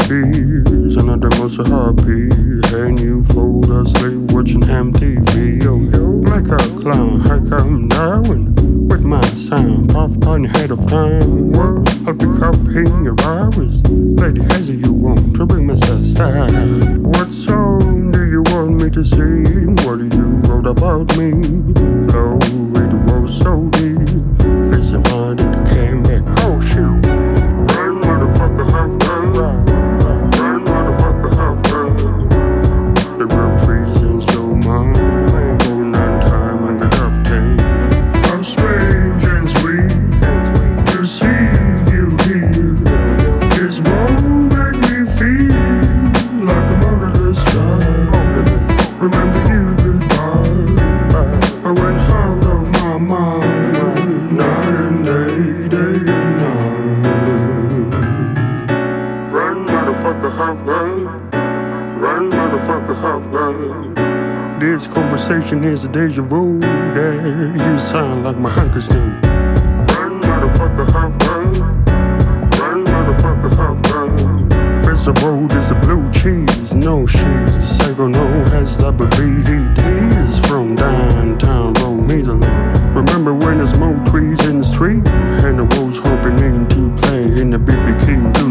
beers, another most happy. And you fall asleep watching ham TV. Yo, yo, like a clown, I come now and with my sound, puff on your head of time. Well, I'll pick up in your hours. Lady, has it you want to bring me style? What song do you want me to sing? What do you wrote about me? Low, it was so deep. Listen, I did came back. Oh shoot. Run, motherfucker, have run. Run, motherfucker, have run. The real prison's so mine. Going on time and get up take. I'm strange and sweet to see you here. This won't make me feel like I'm under the sky. Remember you goodbye. I went out of my mind. Night and day, day and night. Run, motherfucker, have run. Run, motherfucker, have run. This conversation is a deja vu. That you sound like my hunker steam. Run, motherfucker, have run. Run, motherfucker, have run. First of all, there's a blue cheese, no cheese. Second, no SWVDs from downtown Rome, Italy. Remember when there's more trees in the street? And I was hoping to play in the BB King